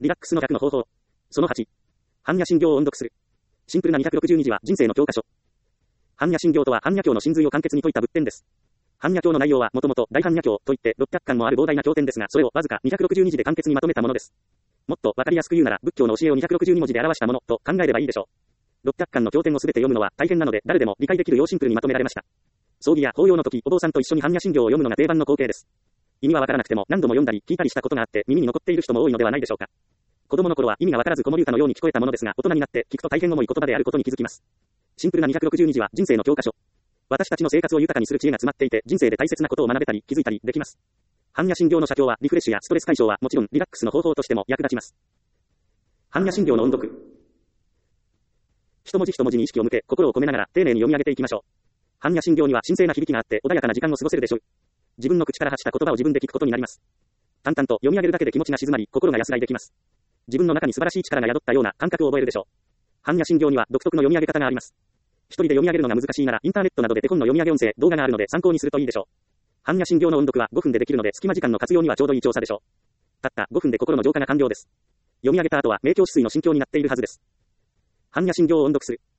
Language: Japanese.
リラックスの100の方法。その8。般若心経を音読する。シンプルな262字は人生の教科書。般若心経とは般若経の真髄を簡潔に説いた仏典です。般若経の内容はもともと大般若経といって600巻もある膨大な経典ですが、それをわずか262字で簡潔にまとめたものです。もっとわかりやすく言うなら、仏教の教えを262文字で表したものと考えればいいでしょう。600巻の経典をすべて読むのは大変なので、誰でも理解できるようシンプルにまとめられました。葬儀や法要の時、お坊さんと一緒に般若心経を読むのが定番の光景です。意味はわからなくても何度も読んだり聞いたりしたことがあって耳に残っている人も多いのではないでしょうか。子供の頃は意味がわからず子守歌のように聞こえたものですが、大人になって聞くと大変重い言葉であることに気づきます。シンプルな262字は人生の教科書。私たちの生活を豊かにする知恵が詰まっていて、人生で大切なことを学べたり気づいたりできます。般若心経の写経はリフレッシュやストレス解消はもちろんリラックスの方法としても役立ちます。般若心経の音読。一文字一文字に意識を向け、心を込めながら丁寧に読み上げていきましょう。般若心経には神聖な響きがあって穏やかな時間を過ごせるでしょう。自分の口から発した言葉を自分で聞くことになります。淡々と読み上げるだけで気持ちが静まり、心が安らいできます。自分の中に素晴らしい力が宿ったような感覚を覚えるでしょう。般若心経には独特の読み上げ方があります。一人で読み上げるのが難しいなら、インターネットなどで手本の読み上げ音声、動画があるので参考にするといいでしょう。般若心経の音読は5分でできるので、隙間時間の活用にはちょうどいい調査でしょう。たった5分で心の浄化が完了です。読み上げた後は明鏡止水の心境になっているはずです。般若心経を音読する。